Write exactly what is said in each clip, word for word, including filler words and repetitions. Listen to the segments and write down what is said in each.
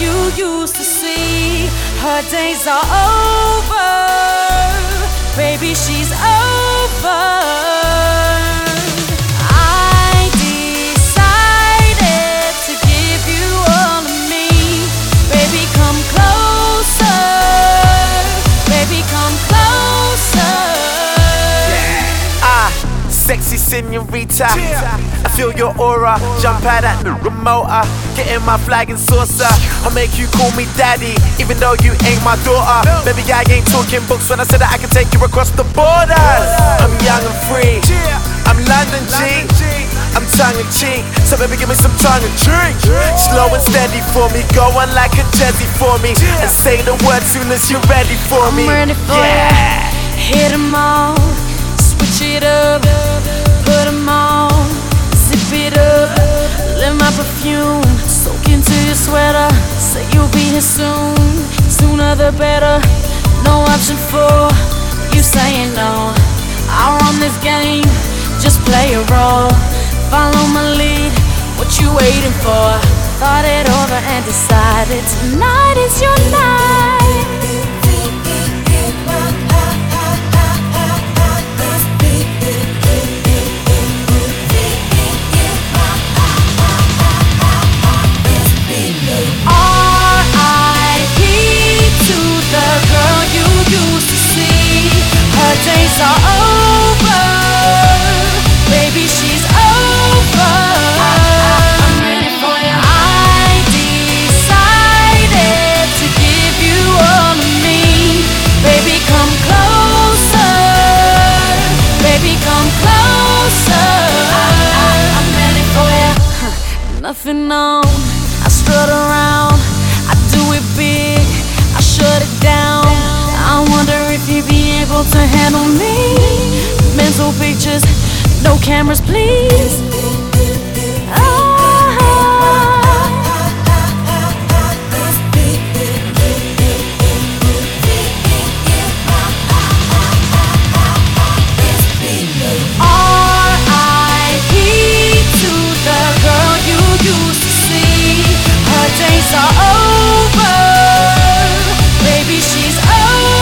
you used to see. Her days are over, baby, she's over. I decided to give you all of me. Baby, come closer. Baby, come closer. Yeah. Ah, sexy senorita. Yeah. I feel your aura, jump out at the remote, uh, get in my flag and saucer. I'll make you call me daddy, even though you ain't my daughter. No. Baby, I ain't talking books when I said that I can take you across the borders. I'm young and free, I'm London G, I'm tongue in cheek, so baby give me some tongue and cheek. Slow and steady for me, go on like a Jazzy for me, and say the word soon as you're ready for me. I'm ready for yeah. ya, hit 'em all, switch it up, put 'em on. Zip it up, let my perfume soak into your sweater. Say you'll be here soon, sooner the better. No option for you saying no. I run this game, just play a role. Follow my lead, what you waiting for? Thought it over and decided tonight is your night. Days are over, baby, she's over. I'm ready for you. I decided to give you all of me. Baby, come closer. Baby, come closer. I'm ready for you. Nothing on, I strut around, I do it big, I shut it down. I wonder if you'd be able to handle me. Mental pictures, no cameras, please. Ah. R I P to the girl you used to see. Her days are over, baby, she's over.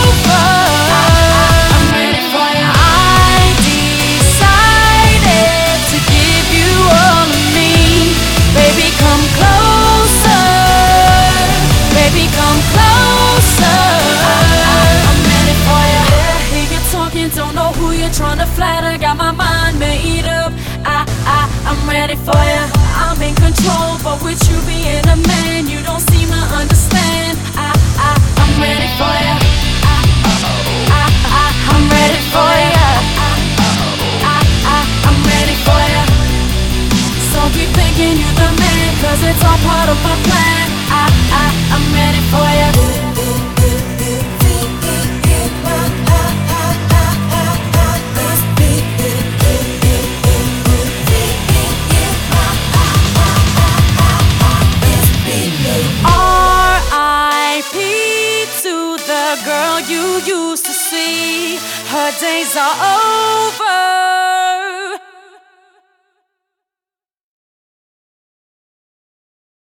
Don't know who you're trying to flatter. Got my mind made up. I, I, I'm ready for ya. I'm in control, but with you being a man, you don't seem to understand. I, I, I'm ready for ya. I, I, I, I'm ready for ya. I, I, I'm ready for ya. So keep thinking you're the man, cause it's all part of my plan. I, I, I'm ready for ya. Girl you used to see, her days are over.